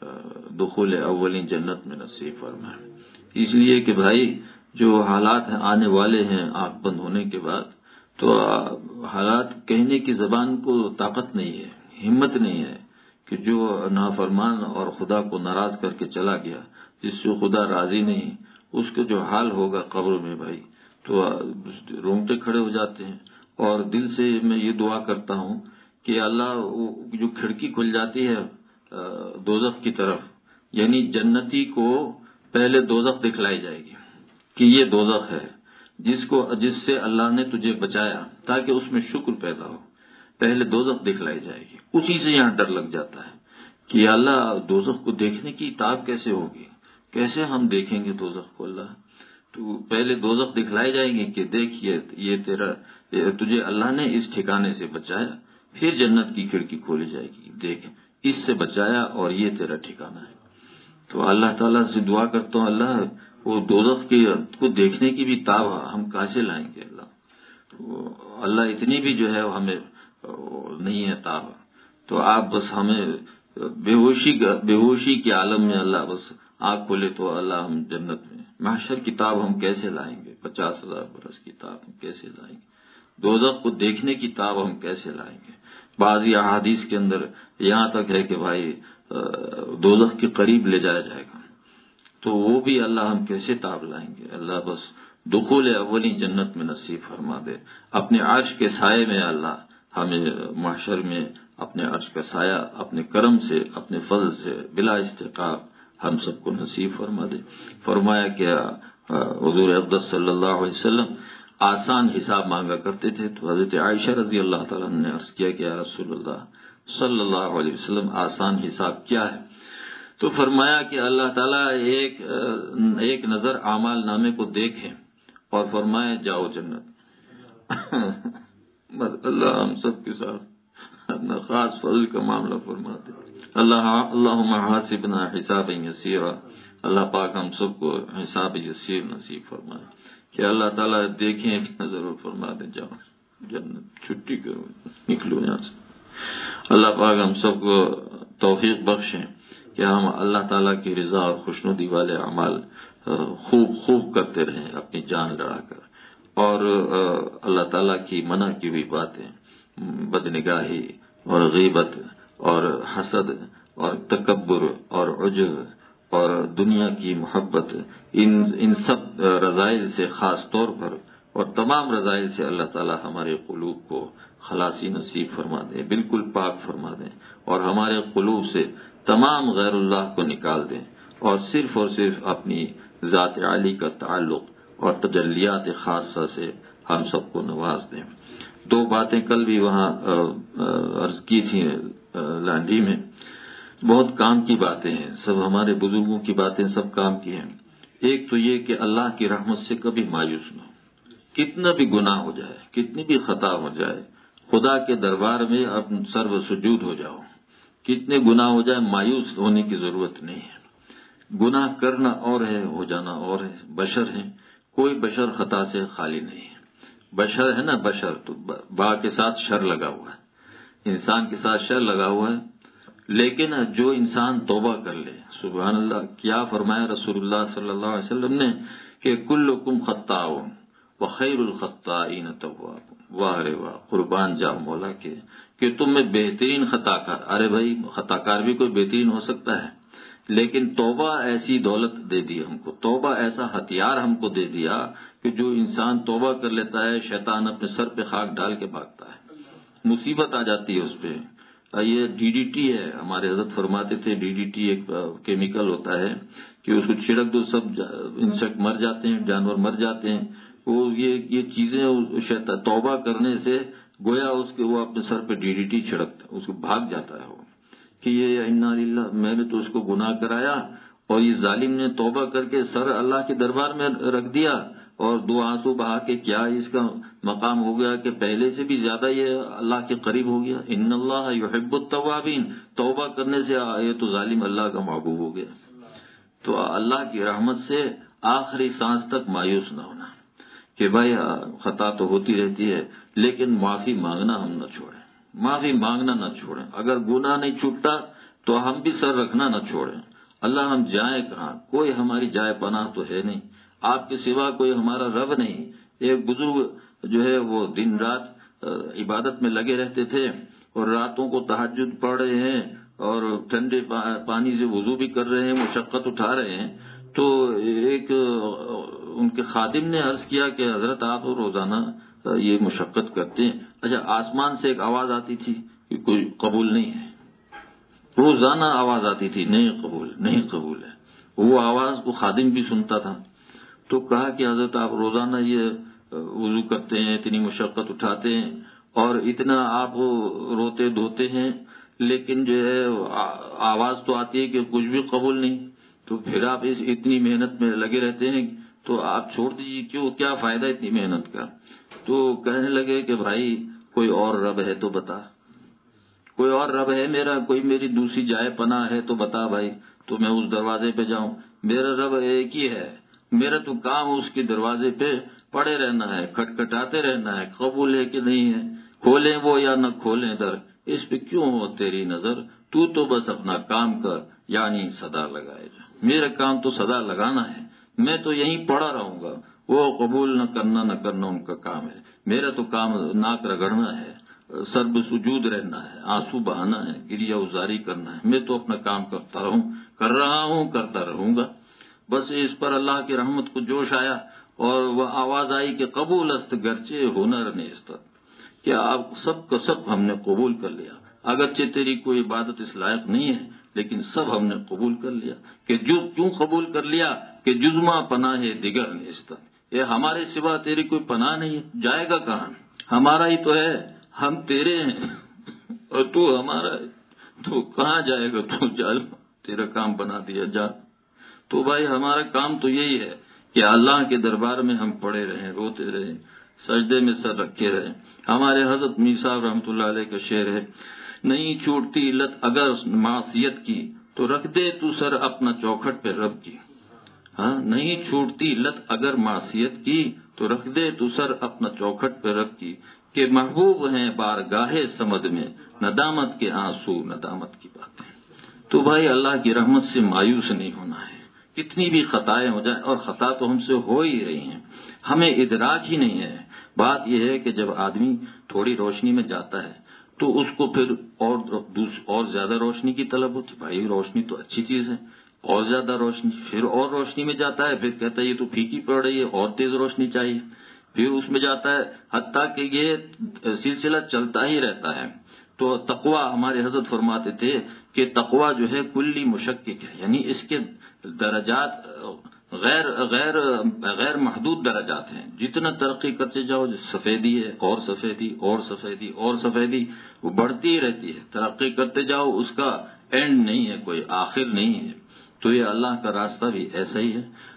دخول اولین جنت میں نصیب فرمائے۔ اس لیے کہ بھائی جو حالات آنے والے ہیں آنکھ بند ہونے کے بعد، تو حالات کہنے کی زبان کو طاقت نہیں ہے، ہمت نہیں ہے کہ جو نافرمان اور خدا کو ناراض کر کے چلا گیا، جس سے خدا راضی نہیں، اس کا جو حال ہوگا قبر میں بھائی، تو رونگٹے کھڑے ہو جاتے ہیں۔ اور دل سے میں یہ دعا کرتا ہوں کہ اللہ جو کھڑکی کھل جاتی ہے دوزخ کی طرف، یعنی جنتی کو پہلے دوزخ دکھلائی جائے گی کہ یہ دوزخ ہے جس کو جس سے اللہ نے تجھے بچایا، تاکہ اس میں شکر پیدا ہو۔ پہلے دوزخ دکھلائی جائے گی، اسی سے یہاں ڈر لگ جاتا ہے کہ اللہ دوزخ کو دیکھنے کی تاب کیسے ہوگی، کیسے ہم دیکھیں گے دوزخ کو؟ اللہ تو پہلے دوزخ دکھلائی جائے گی کہ دیکھیے یہ تیرا، تجھے اللہ نے اس ٹھکانے سے بچایا، پھر جنت کی کھڑکی کھولی جائے گی، دیکھ اس سے بچایا اور یہ تیرا ٹھکانہ ہے۔ تو اللہ تعالیٰ سے دعا کرتا ہوں اللہ وہ دوزخ کی کو دیکھنے کی بھی تاب ہم کہاں سے لائیں گے؟ اللہ تو اللہ اتنی بھی جو ہے ہمیں نہیں ہے تاب، تو آپ بس ہمیں بے ہوشی بے ہوشی کے عالم میں اللہ بس آنکھ کھولے تو اللہ ہم جنت میں، محشر کی تاب ہم کیسے لائیں گے؟ پچاس ہزار برس کی تاب ہم کیسے لائیں گے؟ دوزخ کو دیکھنے کی تاب ہم کیسے لائیں گے؟ بعضی احادیث کے اندر یہاں تک ہے کہ بھائی دوزخ کے قریب لے جایا جائے گا، تو وہ بھی اللہ ہم کیسے تاب لائیں گے؟ اللہ بس دخول اولی جنت میں نصیب فرما دے، اپنے عرش کے سائے میں اللہ ہمیں محشر میں اپنے عرش کا سایہ اپنے کرم سے، اپنے فضل سے بلا استحقاق ہم سب کو نصیب فرما دے۔ فرمایا کہ حضور اقدس صلی اللہ علیہ وسلم آسان حساب مانگا کرتے تھے، تو حضرت عائشہ رضی اللہ تعالیٰ نے عرض کیا کہ یا رسول اللہ صلی اللہ علیہ وسلم آسان حساب کیا ہے؟ تو فرمایا کہ اللہ تعالیٰ ایک ایک نظر اعمال نامے کو دیکھیں اور فرمائے جاؤ جنت۔ بس اللہ ہم سب کے ساتھ اپنا خاص فضل کا معاملہ فرما دے۔ اللہ اللہم حاسبنا حسابا یسیرا، اللہ پاک ہم سب کو حساب یسیر نصیب فرمائے کہ اللہ تعالیٰ دیکھیں ایک نظر اور فرما دیں جاؤ جنت، چھٹی کرو، نکلو یہاں سے۔ اللہ پاک ہم سب کو توفیق بخشیں کہ ہم اللہ تعالیٰ کی رضا اور خوشنودی والے اعمال خوب خوب کرتے رہیں اپنی جان لڑا کر، اور اللہ تعالیٰ کی منع کی ہوئی باتیں، بدنگاہی اور غیبت اور حسد اور تکبر اور عجب اور دنیا کی محبت، ان ان سب رذائل سے خاص طور پر اور تمام رذائل سے اللہ تعالیٰ ہمارے قلوب کو خلاصی نصیب فرما دیں، بالکل پاک فرما دیں، اور ہمارے قلوب سے تمام غیر اللہ کو نکال دیں، اور صرف اور صرف اپنی ذات عالی کا تعلق اور تجلیات خاصہ سے ہم سب کو نواز دیں۔ دو باتیں کل بھی وہاں عرض کی تھیں لانڈی میں، بہت کام کی باتیں ہیں، سب ہمارے بزرگوں کی باتیں سب کام کی ہیں۔ ایک تو یہ کہ اللہ کی رحمت سے کبھی مایوس نہ ہو، کتنا بھی گناہ ہو جائے، کتنی بھی خطا ہو جائے، خدا کے دربار میں اب سر و سجود ہو جاؤ، کتنے گناہ ہو جائے، مایوس ہونے کی ضرورت نہیں ہے۔ گناہ کرنا اور ہے، ہو جانا اور ہے، بشر ہے، کوئی بشر خطا سے خالی نہیں ہے۔ بشر ہے نا، بشر تو با کے ساتھ شر لگا ہوا ہے، انسان کے ساتھ شر لگا ہوا ہے، لیکن جو انسان توبہ کر لے، سبحان اللہ، کیا فرمایا رسول اللہ صلی اللہ علیہ وسلم نے کہ کلکم خطاؤن وخیر الخطائین تواب، واہ رے واہ، قربان جاؤ مولا کے کہ تم میں بہترین خطا کار۔ ارے بھائی، خطا کار بھی کوئی بہترین ہو سکتا ہے، لیکن توبہ ایسی دولت دے دی ہم کو، توبہ ایسا ہتھیار ہم کو دے دیا کہ جو انسان توبہ کر لیتا ہے، شیطان اپنے سر پہ خاک ڈال کے بھاگتا ہے، مصیبت آ جاتی ہے اس پہ۔ یہ ڈی ڈی ٹی ہے، ہمارے حضرت فرماتے تھے ڈی ڈی ٹی ایک کیمیکل ہوتا ہے کہ اس کو چھڑک دو، سب انسیکٹ مر جاتے ہیں، جانور مر جاتے ہیں۔ وہ یہ یہ چیزیں توبہ کرنے سے گویا اس کے وہ اپنے سر پہ ڈی ڈی ٹی چھڑکتا، اس کو بھاگ جاتا ہے وہ کہ یہ انا للہ، میں نے تو اس کو گناہ کرایا اور یہ ظالم نے توبہ کر کے سر اللہ کے دربار میں رکھ دیا اور دو آنسو بہا کے کیا اس کا مقام ہو گیا کہ پہلے سے بھی زیادہ یہ اللہ کے قریب ہو گیا۔ ان اللہ یحب التوابین، توبہ کرنے سے یہ تو ظالم اللہ کا محبوب ہو گیا۔ تو اللہ کی رحمت سے آخری سانس تک مایوس نہ ہونا کہ بھائی خطا تو ہوتی رہتی ہے، لیکن معافی مانگنا ہم نہ چھوڑیں، معافی مانگنا نہ چھوڑیں۔ اگر گناہ نہیں چھوٹتا تو ہم بھی سر رکھنا نہ چھوڑیں۔ اللہ ہم جائیں کہاں، کوئی ہماری جائے پناہ تو ہے نہیں، آپ کے سوا کوئی ہمارا رب نہیں۔ ایک بزرگ جو ہے وہ دن رات عبادت میں لگے رہتے تھے اور راتوں کو تہجد پڑھ رہے ہیں اور ٹھنڈے پانی سے وضو بھی کر رہے ہیں، مشقت اٹھا رہے ہیں۔ تو ایک ان کے خادم نے عرض کیا کہ حضرت آپ روزانہ یہ مشقت کرتے ہیں، اچھا آسمان سے ایک آواز آتی تھی کہ کوئی قبول نہیں ہے، روزانہ آواز آتی تھی نہیں قبول نہیں قبول ہے، وہ آواز کو خادم بھی سنتا تھا۔ تو کہا کہ حضرت آپ روزانہ یہ وضو کرتے ہیں، اتنی مشقت اٹھاتے ہیں اور اتنا آپ روتے دھوتے ہیں، لیکن جو ہے آواز تو آتی ہے کہ کچھ بھی قبول نہیں، تو پھر آپ اس اتنی محنت میں لگے رہتے ہیں تو آپ چھوڑ دیجیے، کیوں، کیا فائدہ اتنی محنت کا؟ تو کہنے لگے کہ بھائی کوئی اور رب ہے تو بتا، کوئی اور رب ہے میرا، کوئی میری دوسری جائے پناہ ہے تو بتا بھائی، تو میں اس دروازے پہ جاؤں؟ میرا رب ایک ہی ہے، میرا تو کام اس کے دروازے پہ پڑے رہنا ہے، کھٹکھٹاتے رہنا ہے، قبول ہے کہ نہیں ہے، کھولیں وہ یا نہ کھولیں در، اس پہ کیوں ہو تیری نظر، تو تو بس اپنا کام کر، یعنی صدا لگائے جا۔ میرا کام تو صدا لگانا ہے، میں تو یہیں پڑا رہوں گا، وہ قبول نہ کرنا نہ کرنا ان کا کام ہے، میرا تو کام ناک رگڑنا ہے، سرب سجود رہنا ہے، آنسو بہانا ہے، گریہ ازاری کرنا ہے، میں تو اپنا کام کرتا رہوں، کر رہا ہوں، کرتا رہوں گا۔ بس اس پر اللہ کی رحمت کو جوش آیا اور وہ آواز آئی کہ قبول است گرچہ ہنر نیست، کہ آپ سب کا سب ہم نے قبول کر لیا، اگرچہ تیری کوئی عبادت اس لائق نہیں ہے لیکن سب ہم نے قبول کر لیا۔ کہ جز کیوں قبول کر لیا کہ جزما پناہ دیگر نیست، یہ ہمارے سوا تیری کوئی پناہ نہیں ہے، جائے گا کہاں، ہمارا ہی تو ہے، ہم تیرے ہیں اور تو ہمارا ہے، تو کہاں جائے گا، تو جا، تیرا کام بنا دیا جا۔ تو بھائی ہمارا کام تو یہی ہے کہ اللہ کے دربار میں ہم پڑے رہیں، روتے رہیں، سجدے میں سر رکھے رہیں۔ ہمارے حضرت میر صاحب رحمۃ اللہ علیہ کا شعر ہے، نہیں چھوٹتی لت اگر معصیت کی تو رکھ دے تو سر اپنا چوکھٹ پہ رب کی، ہاں نہیں چھوٹتی لت اگر معصیت کی تو رکھ دے تو سر اپنا چوکھٹ پہ رب کی، کہ محبوب ہیں بارگاہ سمد میں ندامت کے آنسو ندامت کی باتیں۔ تو بھائی اللہ کی رحمت سے مایوس نہیں ہونا ہے، کتنی بھی خطائیں ہو جائیں، اور خطا تو ہم سے ہو ہی رہی ہیں، ہمیں ادراک ہی نہیں ہے۔ بات یہ ہے کہ جب آدمی تھوڑی روشنی میں جاتا ہے تو اس کو پھر اور اور زیادہ روشنی کی طلب ہوتی، بھائی روشنی تو اچھی چیز ہے، اور زیادہ روشنی، پھر اور روشنی میں جاتا ہے، پھر کہتا ہے یہ تو پھیکی پڑ رہی ہے، اور تیز روشنی چاہیے، پھر اس میں جاتا ہے، حتیٰ کہ یہ سلسلہ چلتا ہی رہتا ہے۔ تو تقویٰ، ہمارے حضرت فرماتے تھے کہ تقویٰ جو ہے کلی مشکک ہے، یعنی اس کے درجات غیر غیر غیر محدود درجات ہیں، جتنا ترقی کرتے جاؤ، سفیدی ہے اور سفیدی اور سفیدی اور سفیدی، وہ بڑھتی ہی رہتی ہے، ترقی کرتے جاؤ، اس کا اینڈ نہیں ہے، کوئی آخر نہیں ہے۔ تو یہ اللہ کا راستہ بھی ایسا ہی ہے۔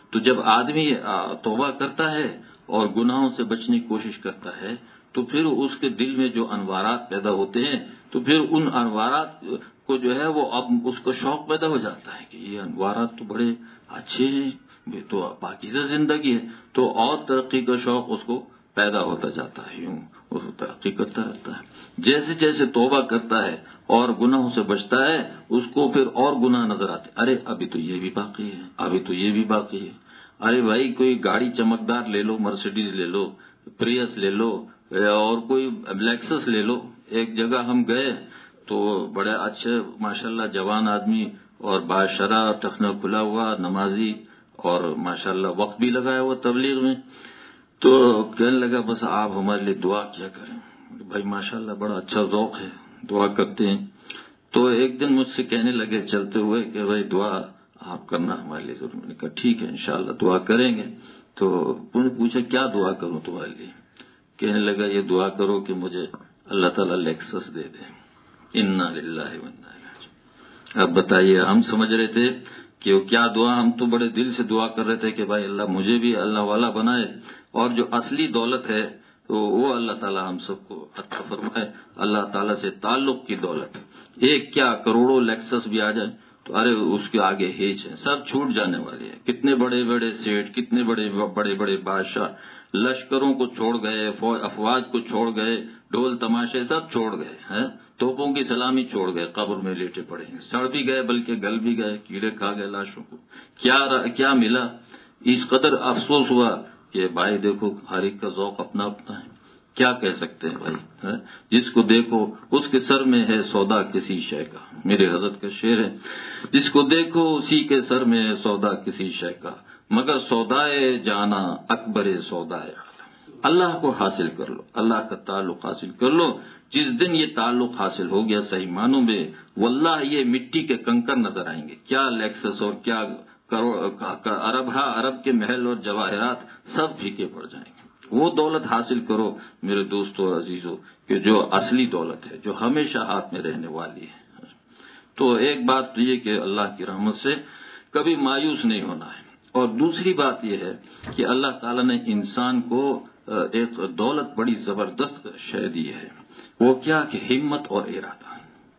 تو جب آدمی توبہ کرتا ہے اور گناہوں سے بچنے کی کوشش کرتا ہے تو پھر اس کے دل میں جو انوارات پیدا ہوتے ہیں تو پھر ان انوارات کو جو ہے وہ اب اس کو شوق پیدا ہو جاتا ہے کہ یہ انوارات تو بڑے اچھے ہیں، یہ تو پاکیزہ زندگی ہے، تو اور ترقی کا شوق اس کو پیدا ہوتا جاتا ہے، یوں اس کو ترقی کرتا رہتا ہے۔ جیسے جیسے توبہ کرتا ہے اور گناہوں سے بچتا ہے اس کو پھر اور گناہ نظر آتے، ارے ابھی تو یہ بھی باقی ہے، ابھی تو یہ بھی باقی ہے۔ ارے بھائی کوئی گاڑی چمکدار لے لو، مرسیڈیز لے لو، پریس لے لو اور کوئی لیکسس لے لو۔ ایک جگہ ہم گئے تو بڑے اچھے ماشاءاللہ جوان آدمی اور باشرہ، ٹخنا کھلا ہوا، نمازی اور ماشاءاللہ وقت بھی لگایا ہوا تبلیغ میں، تو کہنے لگا بس آپ ہمارے لیے دعا کیا کریں۔ بھائی ماشاءاللہ بڑا اچھا ذوق ہے، دعا کرتے ہیں۔ تو ایک دن مجھ سے کہنے لگے چلتے ہوئے کہ بھائی دعا آپ کرنا ہمارے لیے ضرور۔ میں نے کہا ٹھیک ہے انشاءاللہ دعا کریں گے۔ تو انہوں نے پوچھا کیا دعا کروں تمہارے لیے؟ کہنے لگا یہ دعا کرو کہ مجھے اللہ تعالیٰ لیکسس دے دے۔ انا للہ و انا الیہ راجعون۔ اب بتائیے، ہم سمجھ رہے تھے کہ کیا دعا، ہم تو بڑے دل سے دعا کر رہے تھے کہ بھائی اللہ مجھے بھی اللہ والا بنائے، اور جو اصلی دولت ہے تو وہ اللہ تعالیٰ ہم سب کو عطا فرمائے۔ اللہ تعالیٰ سے تعلق کی دولت، ایک کیا کروڑوں لیکسس بھی آ جائے تو ارے اس کے آگے ہیچ ہے، سب چھوٹ جانے والے ہیں۔ کتنے بڑے بڑے سیٹ، کتنے بڑے بڑے بڑے بادشاہ لشکروں کو چھوڑ گئے، افواج کو چھوڑ گئے، ڈھول تماشے سب چھوڑ گئے ہیں، توپوں کی سلامی چھوڑ گئے، قبر میں لیٹے پڑے ہیں، سڑ بھی گئے بلکہ گل بھی گئے، کیڑے کھا گئے لاشوں کو۔ کیا کیا ملا؟ اس قدر افسوس ہوا کہ بھائی دیکھو ہر ایک کا ذوق اپنا اپنا ہے، کیا کہہ سکتے ہیں بھائی؟ جس کو دیکھو اس کے سر میں ہے سودا کسی شے کا، میرے حضرت کا شعر ہے، جس کو دیکھو اسی کے سر میں ہے سودا کسی شے کا، مگر سودائے جانا اکبر سودا ہے۔ اللہ کو حاصل کر لو، اللہ کا تعلق حاصل کر لو۔ جس دن یہ تعلق حاصل ہو گیا صحیح معنوں میں، واللہ یہ مٹی کے کنکر نظر آئیں گے، کیا لیکسس اور کیا ارب ہا ارب کے محل اور جواہرات سب پھیکے پڑ جائیں گے۔ وہ دولت حاصل کرو میرے دوستو اور عزیزو کہ جو اصلی دولت ہے، جو ہمیشہ ہاتھ میں رہنے والی ہے۔ تو ایک بات تو یہ کہ اللہ کی رحمت سے کبھی مایوس نہیں ہونا ہے، اور دوسری بات یہ ہے کہ اللہ تعالیٰ نے انسان کو ایک دولت بڑی زبردست شے دی ہے، وہ کیا کہ ہمت اور ارادہ۔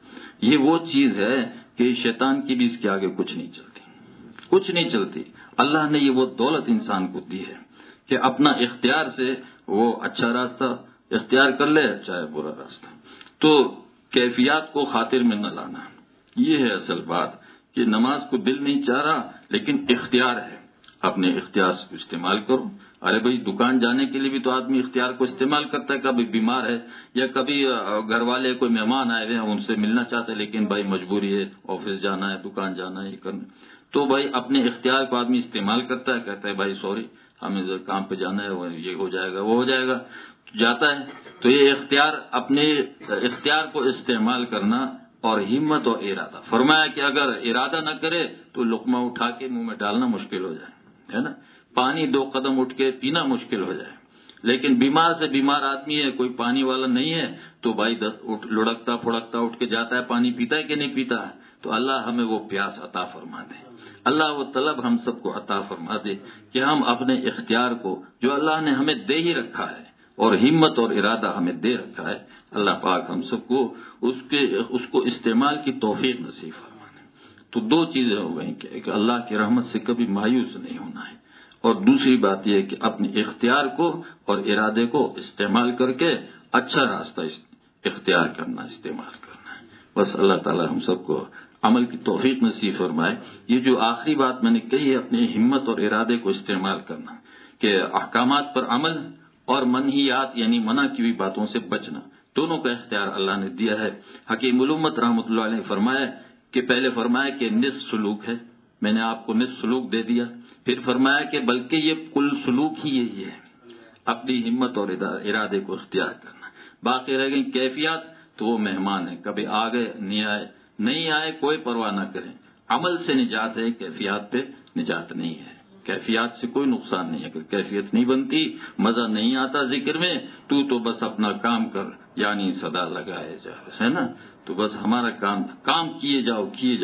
یہ وہ چیز ہے کہ شیطان کی بھی اس کے آگے کچھ نہیں چلتی، کچھ نہیں چلتی۔ اللہ نے یہ وہ دولت انسان کو دی ہے کہ اپنا اختیار سے وہ اچھا راستہ اختیار کر لے چاہے برا راستہ۔ تو کیفیات کو خاطر میں نہ لانا، یہ ہے اصل بات، کہ نماز کو دل نہیں چاہ رہا لیکن اختیار ہے، اپنے اختیار سے استعمال کرو۔ ارے بھائی دکان جانے کے لیے بھی تو آدمی اختیار کو استعمال کرتا ہے، کبھی بیمار ہے یا کبھی گھر والے کوئی مہمان آئے ہوئے ہیں ان سے ملنا چاہتے ہیں لیکن بھائی مجبوری ہے، آفس جانا ہے، دکان جانا ہے، یہ کرنا، تو بھائی اپنے اختیار کو آدمی استعمال کرتا ہے، کہتا ہے بھائی سوری ہمیں کام پہ جانا ہے، یہ ہو جائے گا وہ ہو جائے گا، جاتا ہے۔ تو یہ اختیار، اپنے اختیار کو استعمال کرنا اور ہمت اور ارادہ۔ فرمایا کہ اگر ارادہ نہ کرے تو لقمہ اٹھا کے منہ میں ڈالنا مشکل ہو جائے، ہے نا، پانی دو قدم اٹھ کے پینا مشکل ہو جائے۔ لیکن بیمار سے بیمار آدمی ہے، کوئی پانی والا نہیں ہے، تو بھائی لڑکتا پھڑکتا اٹھ کے جاتا ہے، پانی پیتا ہے کہ نہیں پیتا ہے؟ تو اللہ ہمیں وہ پیاس عطا فرما دے، اللہ وہ طلب ہم سب کو عطا فرما دے کہ ہم اپنے اختیار کو جو اللہ نے ہمیں دے ہی رکھا ہے اور ہمت اور ارادہ ہمیں دے رکھا ہے، اللہ پاک ہم سب کو اس کے اس کو استعمال کی توفیق نصیب فرما دے۔ تو دو چیزیں ہو گئیں کہ ایک اللہ کی رحمت سے کبھی مایوس نہیں ہونا ہے، اور دوسری بات یہ ہے کہ اپنے اختیار کو اور ارادے کو استعمال کر کے اچھا راستہ اختیار کرنا، استعمال کرنا ہے۔ بس اللہ تعالی ہم سب کو عمل کی توفیق نصیب فرمائے۔ یہ جو آخری بات میں نے کہی ہے، اپنے ہمت اور ارادے کو استعمال کرنا، کہ احکامات پر عمل اور منہیات یعنی منع کی ہوئی باتوں سے بچنا، دونوں کا اختیار اللہ نے دیا ہے۔ حکیم الامت رحمۃ اللہ علیہ نے فرمایا کہ پہلے فرمایا کہ نصف سلوک ہے، میں نے آپ کو نصف سلوک دے دیا، پھر فرمایا کہ بلکہ یہ کل سلوک ہی یہی ہے، اپنی ہمت اور ارادے کو اختیار کرنا۔ باقی رہ گئی کیفیات، تو وہ مہمان ہے، کبھی آ گئے نہیں آئے، نہیں آئے کوئی پرواہ نہ کریں، عمل سے نجات ہے، کیفیات پہ نجات نہیں ہے۔ کیفیات سے کوئی نقصان نہیں ہے، اگر کیفیت نہیں بنتی، مزہ نہیں آتا ذکر میں، تو تو بس اپنا کام کر، یعنی صدا لگائے جا، ہے نا، تو بس ہمارا کام کام کیے جاؤ کیے جاؤ،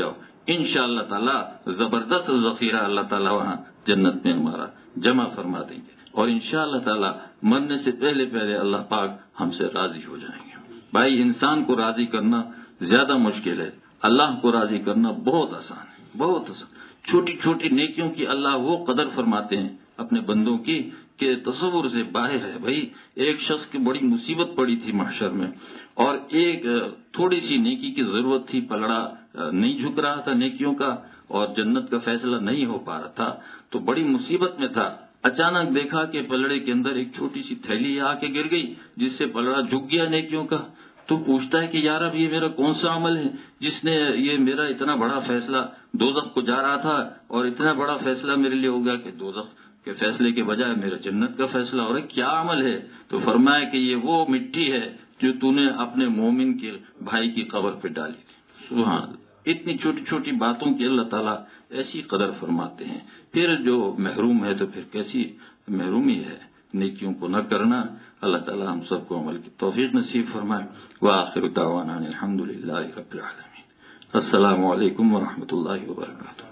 انشاءاللہ تعالیٰ زبردست ذخیرہ اللہ تعالیٰ وہاں جنت میں ہمارا جمع فرما دیں گے، اور انشاءاللہ تعالیٰ مرنے سے پہلے پہلے اللہ پاک ہم سے راضی ہو جائیں گے۔ بھائی انسان کو راضی کرنا زیادہ مشکل ہے، اللہ کو راضی کرنا بہت آسان ہے، بہت آسان۔ چھوٹی چھوٹی نیکیوں کی اللہ وہ قدر فرماتے ہیں اپنے بندوں کی کہ تصور سے باہر ہے۔ بھائی ایک شخص کی بڑی مصیبت پڑی تھی محشر میں، اور ایک تھوڑی سی نیکی کی ضرورت تھی، پلڑا نہیں جھک رہا تھا نیکیوں کا، اور جنت کا فیصلہ نہیں ہو پا رہا تھا، تو بڑی مصیبت میں تھا۔ اچانک دیکھا کہ پلڑے کے اندر ایک چھوٹی سی تھیلی آ کے گر گئی، جس سے پلڑا جھک گیا نیکیوں کا۔ تو پوچھتا ہے کہ یار اب یہ میرا کون سا عمل ہے جس نے یہ میرا اتنا بڑا فیصلہ، دوزخ کو جا رہا تھا اور اتنا بڑا فیصلہ میرے لیے ہو گیا کہ دوزخ کے فیصلے کے بجائے میرا جنت کا فیصلہ ہو رہا ہے، کیا عمل ہے؟ تو فرمایا کہ یہ وہ مٹی ہے جو تو نے اپنے مومن کے بھائی کی قبر پہ ڈالی تھی۔ سبحان اللہ، اتنی چھوٹی چھوٹی باتوں کی اللہ تعالیٰ ایسی قدر فرماتے ہیں۔ پھر جو محروم ہے تو پھر کیسی محرومی ہے نیکیوں کو نہ کرنا۔ اللہ تعالیٰ ہم سب کو عمل کی توفیق نصیب فرمائے۔ وآخر دعوانا الحمد للہ رب العالمین۔ السلام علیکم ورحمۃ اللہ وبرکاتہ۔